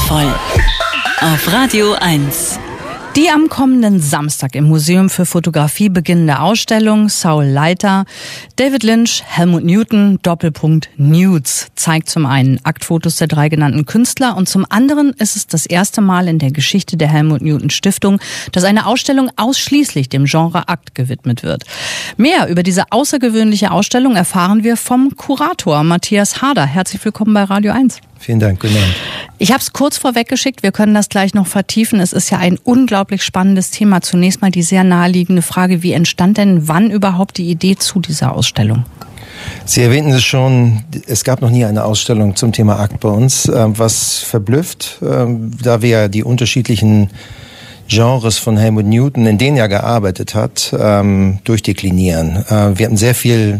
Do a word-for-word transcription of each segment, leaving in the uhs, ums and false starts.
Geheimnisvoll auf Radio eins. Die am kommenden Samstag im Museum für Fotografie beginnende Ausstellung Saul Leiter, David Lynch, Helmut Newton, Doppelpunkt Nudes zeigt zum einen Aktfotos der drei genannten Künstler und zum anderen ist es das erste Mal in der Geschichte der Helmut Newton Stiftung, dass eine Ausstellung ausschließlich dem Genre Akt gewidmet wird. Mehr über diese außergewöhnliche Ausstellung erfahren wir vom Kurator Matthias Harder. Herzlich willkommen bei Radio eins. Vielen Dank, guten Abend. Ich habe es kurz vorweggeschickt, wir können das gleich noch vertiefen. Es ist ja ein unglaublich spannendes Thema. Zunächst mal die sehr naheliegende Frage, wie entstand denn wann überhaupt die Idee zu dieser Ausstellung? Sie erwähnten es schon, es gab noch nie eine Ausstellung zum Thema Akt bei uns, was verblüfft, da wir die unterschiedlichen Genres von Helmut Newton, in denen er gearbeitet hat, ähm, durchdeklinieren. Äh, wir hatten sehr viel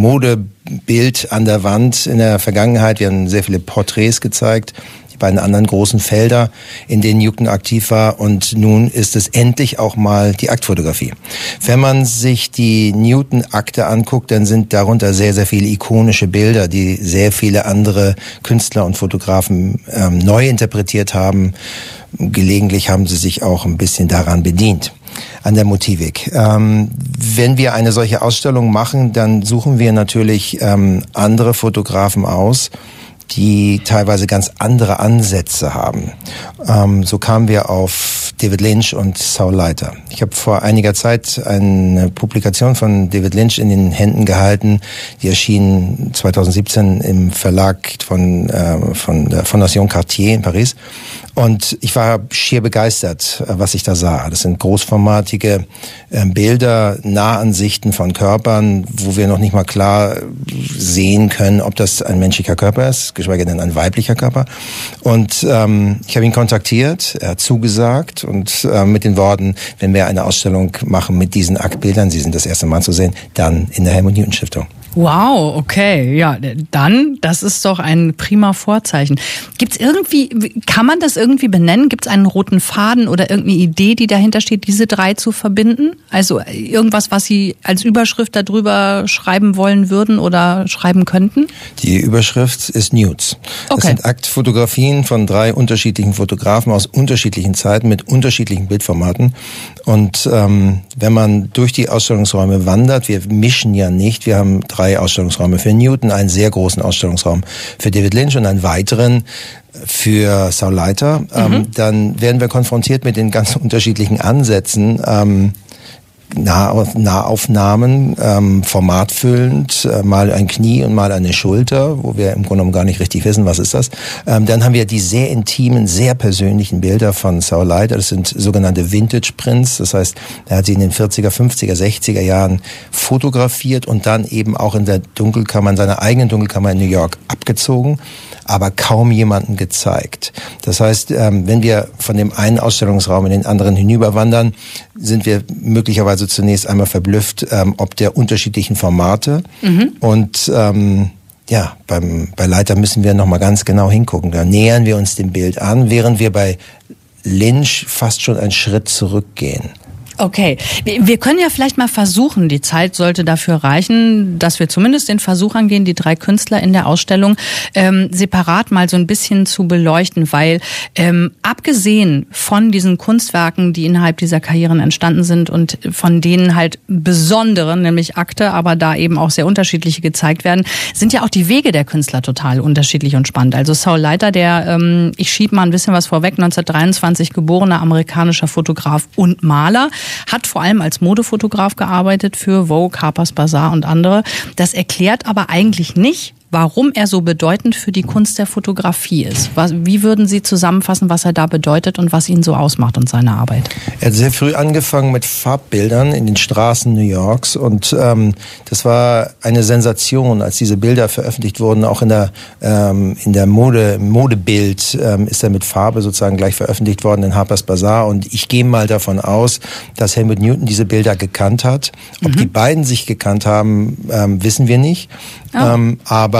Modebild an der Wand in der Vergangenheit. Wir haben sehr viele Porträts gezeigt, die beiden anderen großen Felder, in denen Newton aktiv war. Und nun ist es endlich auch mal die Aktfotografie. Wenn man sich die Newton-Akte anguckt, dann sind darunter sehr, sehr viele ikonische Bilder, die sehr viele andere Künstler und Fotografen ähm, neu interpretiert haben. Gelegentlich haben sie sich auch ein bisschen daran bedient, an der Motivik. Ähm, wenn wir eine solche Ausstellung machen, dann suchen wir natürlich ähm, andere Fotografen aus, die teilweise ganz andere Ansätze haben. Ähm, so kamen wir auf David Lynch und Saul Leiter. Ich habe vor einiger Zeit eine Publikation von David Lynch in den Händen gehalten. Die erschien zwanzig siebzehn im Verlag von, äh, von der Fondation Cartier in Paris. Und ich war schier begeistert, was ich da sah. Das sind großformatige äh, Bilder, Nahansichten von Körpern, wo wir noch nicht mal klar sehen können, ob das ein menschlicher Körper ist, geschweige denn ein weiblicher Körper. Und ähm, ich habe ihn kontaktiert, er hat zugesagt und äh, mit den Worten, wenn wir eine Ausstellung machen mit diesen Aktbildern, Sie sind das erste Mal zu sehen, dann in der Helmut Newton Stiftung. Wow, okay, ja, dann, das ist doch ein prima Vorzeichen. Gibt's irgendwie, kann man das irgendwie benennen? Gibt's einen roten Faden oder irgendeine Idee, die dahinter steht, diese drei zu verbinden? Also irgendwas, was Sie als Überschrift darüber schreiben wollen würden oder schreiben könnten? Die Überschrift ist Nudes. Okay. Das sind Aktfotografien von drei unterschiedlichen Fotografen aus unterschiedlichen Zeiten mit unterschiedlichen Bildformaten. Und ähm, wenn man durch die Ausstellungsräume wandert, wir mischen ja nicht, wir haben drei Ausstellungsräume für Newton, einen sehr großen Ausstellungsraum für David Lynch und einen weiteren für Saul Leiter, mhm. ähm, dann werden wir konfrontiert mit den ganz unterschiedlichen Ansätzen, ähm, Nahaufnahmen, ähm, formatfüllend, äh, mal ein Knie und mal eine Schulter, wo wir im Grunde genommen gar nicht richtig wissen, was ist das. Ähm, dann haben wir die sehr intimen, sehr persönlichen Bilder von Saul Leiter. Das sind sogenannte Vintage Prints. Das heißt, er hat sie in den vierziger, fünfziger, sechziger Jahren fotografiert und dann eben auch in der Dunkelkammer, in seiner eigenen Dunkelkammer in New York abgezogen, aber kaum jemanden gezeigt. Das heißt, ähm, wenn wir von dem einen Ausstellungsraum in den anderen hinüberwandern, sind wir möglicherweise zunächst einmal verblüfft, ähm, ob der unterschiedlichen Formate. Mhm. Und ähm, ja, beim, bei Leiter müssen wir nochmal ganz genau hingucken. Da nähern wir uns dem Bild an, während wir bei Lynch fast schon einen Schritt zurückgehen. Okay, wir können ja vielleicht mal versuchen, die Zeit sollte dafür reichen, dass wir zumindest den Versuch angehen, die drei Künstler in der Ausstellung ähm, separat mal so ein bisschen zu beleuchten, weil ähm, abgesehen von diesen Kunstwerken, die innerhalb dieser Karrieren entstanden sind und von denen halt besondere, nämlich Akte, aber da eben auch sehr unterschiedliche gezeigt werden, sind ja auch die Wege der Künstler total unterschiedlich und spannend. Also Saul Leiter, der, ähm, ich schiebe mal ein bisschen was vorweg, neunzehnhundertdreiundzwanzig geborener amerikanischer Fotograf und Maler, hat vor allem als Modefotograf gearbeitet für Vogue, Harper's Bazaar und andere. Das erklärt aber eigentlich nicht, warum er so bedeutend für die Kunst der Fotografie ist. Was, wie würden Sie zusammenfassen, was er da bedeutet und was ihn so ausmacht und seine Arbeit? Er hat sehr früh angefangen mit Farbbildern in den Straßen New Yorks und ähm, das war eine Sensation, als diese Bilder veröffentlicht wurden. Auch in der ähm, in der Mode im Modebild ähm, ist er mit Farbe sozusagen gleich veröffentlicht worden in Harper's Bazaar und ich gehe mal davon aus, dass Helmut Newton diese Bilder gekannt hat. Ob mhm. die beiden sich gekannt haben, ähm, wissen wir nicht. Oh. Ähm, aber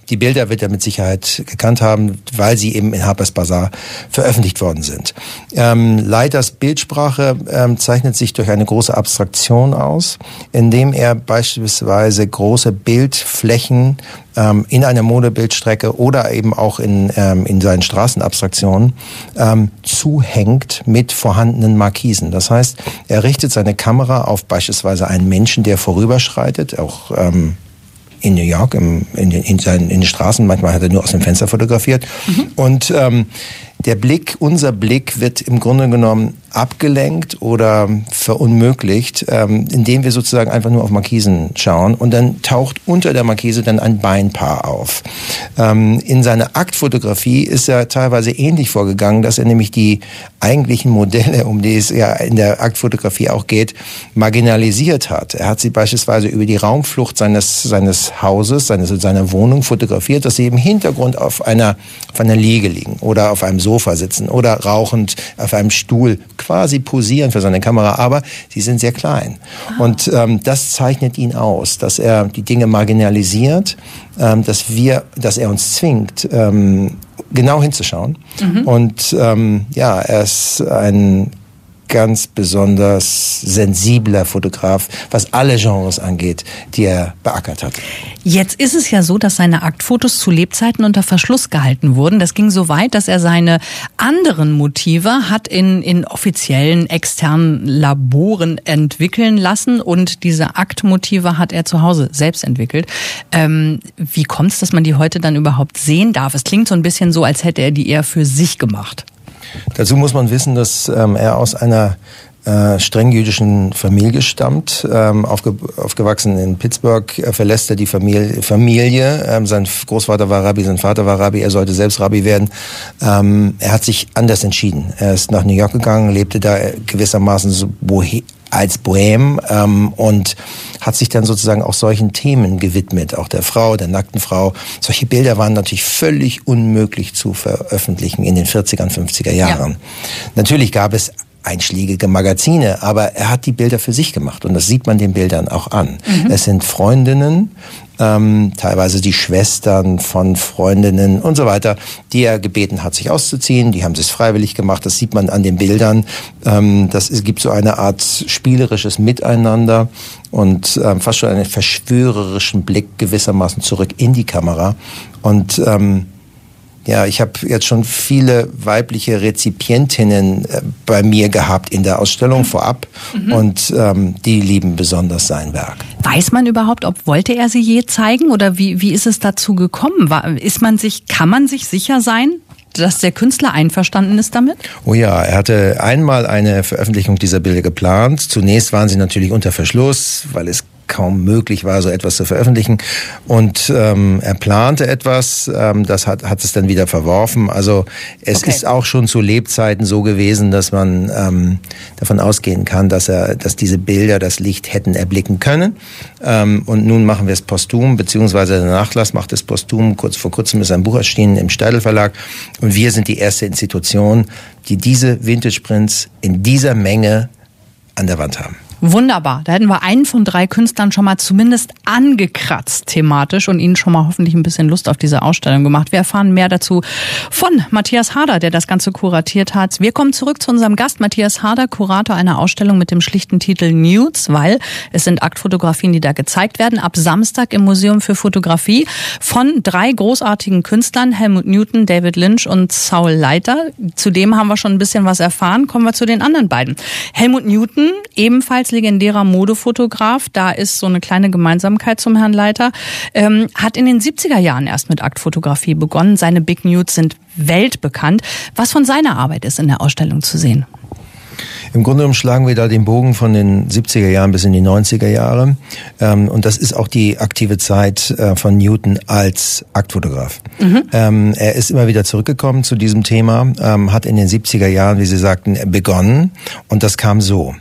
die Bilder wird er mit Sicherheit gekannt haben, weil sie eben in Harper's Bazaar veröffentlicht worden sind. Ähm, Leiters Bildsprache ähm, zeichnet sich durch eine große Abstraktion aus, indem er beispielsweise große Bildflächen ähm, in einer Modebildstrecke oder eben auch in, ähm, in seinen Straßenabstraktionen ähm, zuhängt mit vorhandenen Markisen. Das heißt, er richtet seine Kamera auf beispielsweise einen Menschen, der vorüberschreitet, auch ähm, in New York, im, in, den, in, seinen, in den Straßen. Manchmal hat er nur aus dem Fenster fotografiert. Mhm. Und ähm, der Blick, unser Blick wird im Grunde genommen abgelenkt oder verunmöglicht, ähm, indem wir sozusagen einfach nur auf Markisen schauen. Und dann taucht unter der Markise dann ein Beinpaar auf. Ähm, in seiner Aktfotografie ist er teilweise ähnlich vorgegangen, dass er nämlich die eigentlichen Modelle, um die es ja in der Aktfotografie auch geht, marginalisiert hat. Er hat sie beispielsweise über die Raumflucht seines, seines Hauses, seines, seiner Wohnung fotografiert, dass sie im Hintergrund auf einer, auf einer Liege liegen oder auf einem Sofa sitzen oder rauchend auf einem Stuhl quasi posieren für seine Kamera, aber sie sind sehr klein. Ah. Und ähm, das zeichnet ihn aus, dass er die Dinge marginalisiert, ähm, dass wir, dass er uns zwingt, ähm, genau hinzuschauen. Mhm. Und ähm, ja, er ist ein ganz besonders sensibler Fotograf, was alle Genres angeht, die er beackert hat. Jetzt ist es ja so, dass seine Aktfotos zu Lebzeiten unter Verschluss gehalten wurden. Das ging so weit, dass er seine anderen Motive hat in, in offiziellen externen Laboren entwickeln lassen und diese Aktmotive hat er zu Hause selbst entwickelt. Ähm, wie kommt es, dass man die heute dann überhaupt sehen darf? Es klingt so ein bisschen so, als hätte er die eher für sich gemacht. Dazu muss man wissen, dass ähm, er aus einer äh, streng jüdischen Familie stammt. Ähm, aufge aufgewachsen in Pittsburgh äh, verlässt er die Familie. Familie. Ähm, sein Großvater war Rabbi, sein Vater war Rabbi, er sollte selbst Rabbi werden. Ähm, er hat sich anders entschieden. Er ist nach New York gegangen, lebte da gewissermaßen so bohe als Bohem ähm, und hat sich dann sozusagen auch solchen Themen gewidmet, auch der Frau, der nackten Frau. Solche Bilder waren natürlich völlig unmöglich zu veröffentlichen in den vierziger, fünfziger Jahren. Ja. Natürlich gab es einschlägige Magazine, aber er hat die Bilder für sich gemacht und das sieht man den Bildern auch an. Mhm. Es sind Freundinnen, ähm, teilweise die Schwestern von Freundinnen und so weiter, die er gebeten hat, sich auszuziehen. Die haben es freiwillig gemacht, das sieht man an den Bildern. Ähm, das es gibt so eine Art spielerisches Miteinander und ähm, fast schon einen verschwörerischen Blick gewissermaßen zurück in die Kamera. Und ähm, ja, ich habe jetzt schon viele weibliche Rezipientinnen äh, bei mir gehabt in der Ausstellung vorab mhm. und ähm, die lieben besonders sein Werk. Weiß man überhaupt, ob wollte er sie je zeigen oder wie wie ist es dazu gekommen? War, ist man sich, kann man sich sicher sein, dass der Künstler einverstanden ist damit? Oh ja, er hatte einmal eine Veröffentlichung dieser Bilder geplant. Zunächst waren sie natürlich unter Verschluss, weil es kaum möglich war, so etwas zu veröffentlichen. Und ähm, er plante etwas, ähm, das hat, hat es dann wieder verworfen. Also es okay. ist auch schon zu Lebzeiten so gewesen, dass man ähm, davon ausgehen kann, dass er, dass diese Bilder das Licht hätten erblicken können. Ähm, und nun machen wir es posthum, beziehungsweise der Nachlass macht es posthum. Kurz vor kurzem ist ein Buch erschienen im Steidl Verlag. Und wir sind die erste Institution, die diese Vintage Prints in dieser Menge an der Wand haben. Wunderbar. Da hätten wir einen von drei Künstlern schon mal zumindest angekratzt thematisch und Ihnen schon mal hoffentlich ein bisschen Lust auf diese Ausstellung gemacht. Wir erfahren mehr dazu von Matthias Harder, der das Ganze kuratiert hat. Wir kommen zurück zu unserem Gast, Matthias Harder, Kurator einer Ausstellung mit dem schlichten Titel Nudes, weil es sind Aktfotografien, die da gezeigt werden, ab Samstag im Museum für Fotografie von drei großartigen Künstlern, Helmut Newton, David Lynch und Saul Leiter. Zudem haben wir schon ein bisschen was erfahren. Kommen wir zu den anderen beiden. Helmut Newton, ebenfalls legendärer Modefotograf, da ist so eine kleine Gemeinsamkeit zum Herrn Leiter, ähm, hat in den siebziger Jahren erst mit Aktfotografie begonnen. Seine Big Nudes sind weltbekannt. Was von seiner Arbeit ist in der Ausstellung zu sehen? Im Grunde genommen schlagen wir da den Bogen von den siebziger Jahren bis in die neunziger Jahre. Ähm, und das ist auch die aktive Zeit äh, von Newton als Aktfotograf. Mhm. Ähm, er ist immer wieder zurückgekommen zu diesem Thema, ähm, hat in den siebziger Jahren, wie Sie sagten, begonnen. Und das kam so.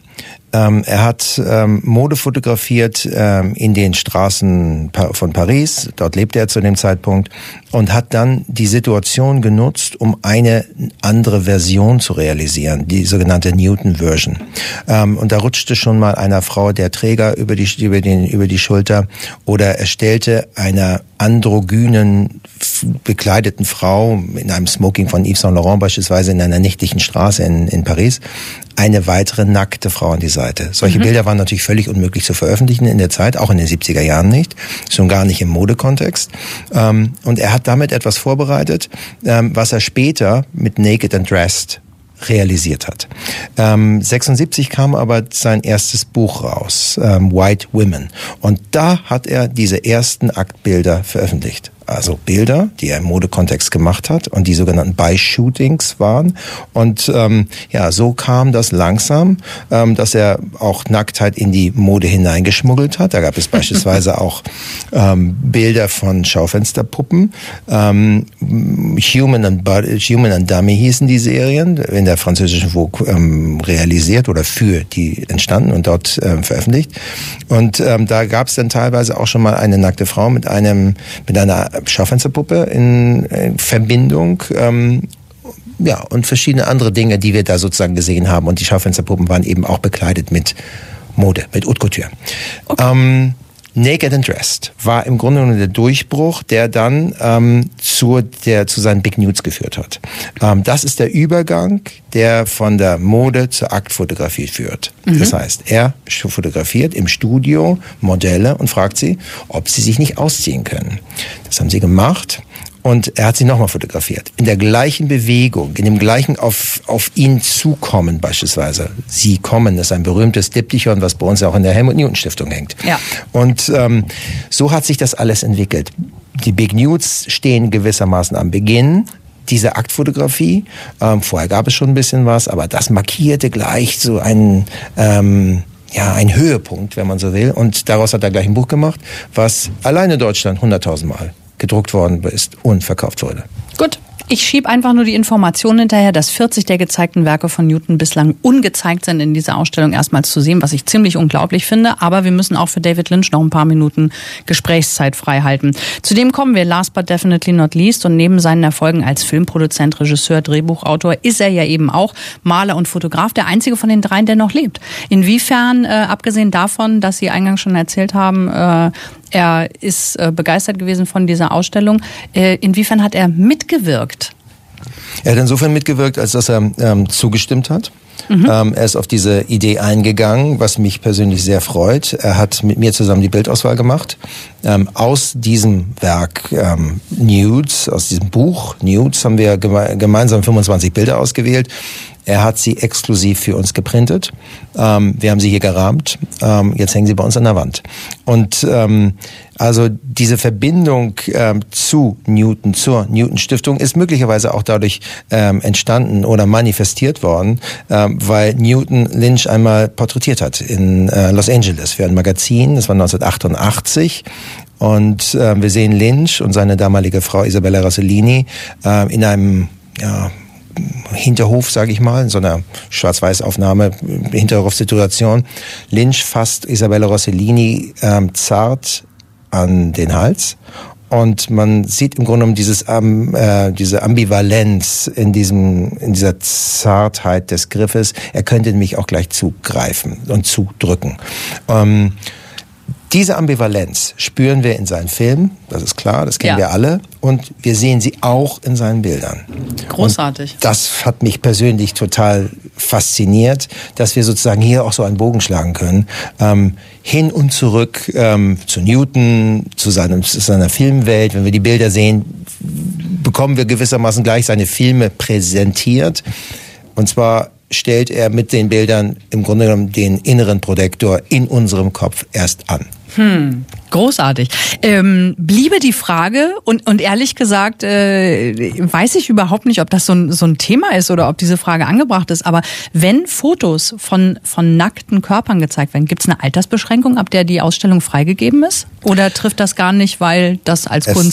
Ähm, er hat ähm, Mode fotografiert ähm, in den Straßen von Paris. Dort lebte er zu dem Zeitpunkt und hat dann die Situation genutzt, um eine andere Version zu realisieren, die sogenannte Newton-Version. Ähm, und da rutschte schon mal einer Frau der Träger über die, über den, über die Schulter, oder er stellte einer androgynen, bekleideten Frau in einem Smoking von Yves Saint Laurent beispielsweise in einer nächtlichen Straße in, in Paris eine weitere nackte Frau an die Seite. Solche mhm. Bilder waren natürlich völlig unmöglich zu veröffentlichen in der Zeit, auch in den siebziger Jahren nicht, schon gar nicht im Modekontext. Ähm, und er hat damit etwas vorbereitet, ähm, was er später mit Naked and Dressed realisiert hat. Ähm, sechsundsiebzig kam aber sein erstes Buch raus, ähm, White Women. Und da hat er diese ersten Aktbilder veröffentlicht. Also Bilder, die er im Modekontext gemacht hat und die sogenannten By-Shootings waren. Und ähm, ja, so kam das langsam, ähm, dass er auch Nacktheit in die Mode hineingeschmuggelt hat. Da gab es beispielsweise auch ähm, Bilder von Schaufensterpuppen. Ähm, Human and Body, Human and Dummy hießen die Serien, in der französischen Vogue ähm, realisiert oder für die entstanden und dort ähm, veröffentlicht. Und ähm, da gab es dann teilweise auch schon mal eine nackte Frau mit einem mit einer Schaufensterpuppe in, in Verbindung, ähm, ja, und verschiedene andere Dinge, die wir da sozusagen gesehen haben. Und die Schaufensterpuppen waren eben auch bekleidet mit Mode, mit Haute Couture. Okay. Ähm, Naked and Dressed war im Grunde genommen der Durchbruch, der dann ähm, zu, der, zu seinen Big Nudes geführt hat. Ähm, das ist der Übergang, der von der Mode zur Aktfotografie führt. Mhm. Das heißt, er fotografiert im Studio Modelle und fragt sie, ob sie sich nicht ausziehen können. Das haben sie gemacht. Und er hat sie nochmal fotografiert. In der gleichen Bewegung, in dem gleichen auf, auf ihn zukommen beispielsweise. Sie kommen, das ist ein berühmtes Diptychon, was bei uns auch in der Helmut Newton Stiftung hängt. Ja. Und ähm, so hat sich das alles entwickelt. Die Big Nudes stehen gewissermaßen am Beginn dieser Aktfotografie. Ähm, vorher gab es schon ein bisschen was, aber das markierte gleich so einen... Ähm, ja, ein Höhepunkt, wenn man so will. Und daraus hat er gleich ein Buch gemacht, was alleine in Deutschland hunderttausend Mal gedruckt worden ist und verkauft wurde. Gut. Ich schiebe einfach nur die Information hinterher, dass vierzig der gezeigten Werke von Newton bislang ungezeigt sind in dieser Ausstellung erstmals zu sehen, was ich ziemlich unglaublich finde. Aber wir müssen auch für David Lynch noch ein paar Minuten Gesprächszeit frei halten. Zudem kommen wir last but definitely not least. Und neben seinen Erfolgen als Filmproduzent, Regisseur, Drehbuchautor ist er ja eben auch Maler und Fotograf, der einzige von den dreien, der noch lebt. Inwiefern, äh, abgesehen davon, dass Sie eingangs schon erzählt haben, äh, er ist äh, begeistert gewesen von dieser Ausstellung, äh, inwiefern hat er mitgewirkt? Er hat insofern mitgewirkt, als dass er ähm, zugestimmt hat. Mhm. Ähm, er ist auf diese Idee eingegangen, was mich persönlich sehr freut. Er hat mit mir zusammen die Bildauswahl gemacht. Ähm, aus diesem Werk ähm, Nudes, aus diesem Buch Nudes haben wir geme- gemeinsam fünfundzwanzig Bilder ausgewählt. Er hat sie exklusiv für uns geprintet. Ähm, wir haben sie hier gerahmt. Ähm, jetzt hängen sie bei uns an der Wand. Und ähm, also diese Verbindung ähm, zu Newton, zur Newton Stiftung ist möglicherweise auch dadurch ähm, entstanden oder manifestiert worden, ähm, weil Newton Lynch einmal porträtiert hat in äh, Los Angeles für ein Magazin. Das war neunzehnhundertachtundachtzig. Und äh, wir sehen Lynch und seine damalige Frau Isabella Rossellini äh, in einem, ja, Hinterhof, sage ich mal, in so einer Schwarz-Weiß-Aufnahme, Hinterhofsituation. Lynch fasst Isabella Rossellini ähm, zart an den Hals und man sieht im Grunde genommen dieses, ähm, äh, diese Ambivalenz in diesem, in dieser Zartheit des Griffes. Er könnte mich auch gleich zugreifen und zudrücken. Ähm, Diese Ambivalenz spüren wir in seinen Filmen, das ist klar, das kennen ja. wir alle. Und wir sehen sie auch in seinen Bildern. Großartig. Und das hat mich persönlich total fasziniert, dass wir sozusagen hier auch so einen Bogen schlagen können. Ähm, hin und zurück ähm, zu Newton, zu, seinem, zu seiner Filmwelt. Wenn wir die Bilder sehen, bekommen wir gewissermaßen gleich seine Filme präsentiert. Und zwar stellt er mit den Bildern im Grunde genommen den inneren Projektor in unserem Kopf erst an. Hm, großartig. Ähm, bliebe die Frage, und, und ehrlich gesagt äh, weiß ich überhaupt nicht, ob das so ein, so ein Thema ist oder ob diese Frage angebracht ist, aber wenn Fotos von, von nackten Körpern gezeigt werden, gibt es eine Altersbeschränkung, ab der die Ausstellung freigegeben ist? Oder trifft das gar nicht, weil das als es Kunst...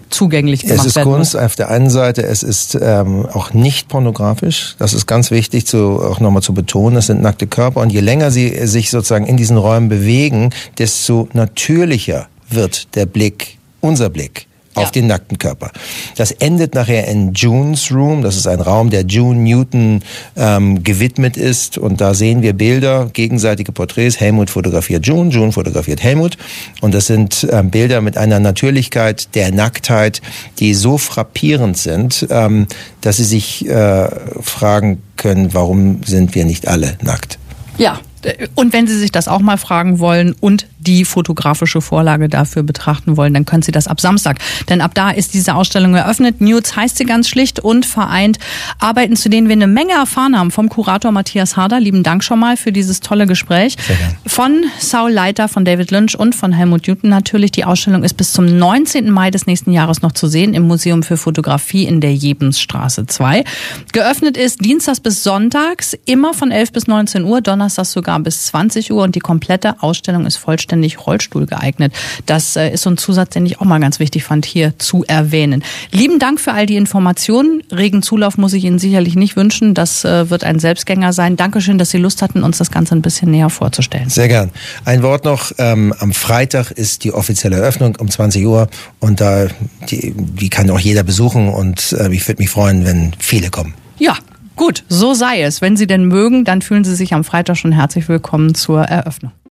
zugänglich gemacht werden. Es ist Kunst muss. Auf der einen Seite, es ist ähm, auch nicht pornografisch. Das ist ganz wichtig, zu, auch nochmal zu betonen. Es sind nackte Körper und je länger sie sich sozusagen in diesen Räumen bewegen, desto natürlicher wird der Blick, unser Blick. Auf ja. den nackten Körper. Das endet nachher in June's Room. Das ist ein Raum, der June Newton ähm, gewidmet ist. Und da sehen wir Bilder, gegenseitige Porträts. Helmut fotografiert June, June fotografiert Helmut. Und das sind ähm, Bilder mit einer Natürlichkeit der Nacktheit, die so frappierend sind, ähm, dass Sie sich äh, fragen können, warum sind wir nicht alle nackt? Ja. Und wenn Sie sich das auch mal fragen wollen und die fotografische Vorlage dafür betrachten wollen, dann können Sie das ab Samstag. Denn ab da ist diese Ausstellung eröffnet. Nudes heißt sie ganz schlicht und vereint Arbeiten, zu denen wir eine Menge erfahren haben. Vom Kurator Matthias Harder. Lieben Dank schon mal für dieses tolle Gespräch. Sehr gerne. Von Saul Leiter, von David Lynch und von Helmut Newton natürlich. Die Ausstellung ist bis zum neunzehnten Mai des nächsten Jahres noch zu sehen im Museum für Fotografie in der Jebensstraße zwei. Geöffnet ist dienstags bis sonntags, immer von elf bis neunzehn Uhr, donnerstags sogar bis zwanzig Uhr und die komplette Ausstellung ist vollständig Rollstuhl geeignet. Das äh, ist so ein Zusatz, den ich auch mal ganz wichtig fand, hier zu erwähnen. Lieben Dank für all die Informationen. Regen Zulauf muss ich Ihnen sicherlich nicht wünschen. Das äh, wird ein Selbstgänger sein. Dankeschön, dass Sie Lust hatten, uns das Ganze ein bisschen näher vorzustellen. Sehr gern. Ein Wort noch. Ähm, am Freitag ist die offizielle Eröffnung um zwanzig Uhr und da die, die kann auch jeder besuchen und äh, ich würde mich freuen, wenn viele kommen. Ja. Gut, so sei es. Wenn Sie denn mögen, dann fühlen Sie sich am Freitag schon herzlich willkommen zur Eröffnung.